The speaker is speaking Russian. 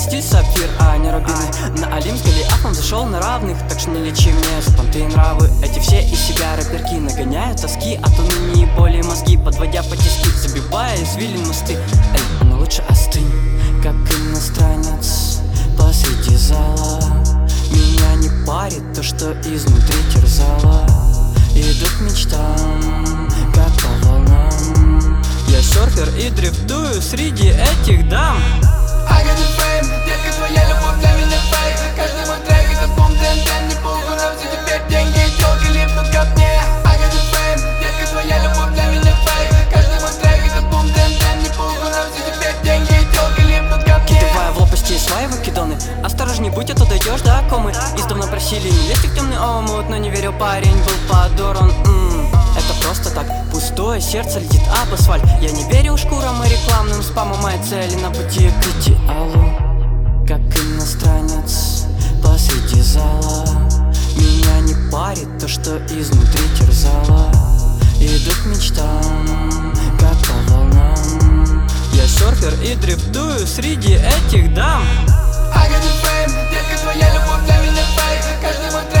стиль сапфир, а не рубины. На Олимп с Голиафом зашел на равных, так что не лечи мне за понты нравы. Эти все из себя рэперки нагоняют тоски от уныния и боли мозги, подводя по тиски, забивая извилин мосты. Эй, ну лучше остынь, как иностранец посреди зала. Меня не парит то, что изнутри терзало. Иду к мечтам, как по волнам. Я серфер и дрифтую среди этих дам. I got the fame, детка, твоя любовь для меня фейк. Каждый мой трек это бум, дэн-дэн. Не похуй на все теперь деньги, тёлки липнут ко мне. I got the fame, детка, твоя любовь для меня фейк. Каждый мой трек это бум, дэн-дэн. Не похуй на все теперь деньги, тёлки липнут ко мне. Кидывая в лопасти свои вакидоны. Осторожней будь, а то дойдешь до комы. Издавна просили не лезть в темный омут, но не верил, парень был подорван. Это просто так, пустое сердце летит об асфальт. Я не верил шкурам и рекламным спамам. Мои цели на пути к идеалу, как иностранец посреди зала. Меня не парит то, что изнутри терзало. Иду к мечтам, как по волнам. Я серфер и дрифтую среди этих дам. I got the fame, детка, твоя любовь для меня фейк. Каждый мой трек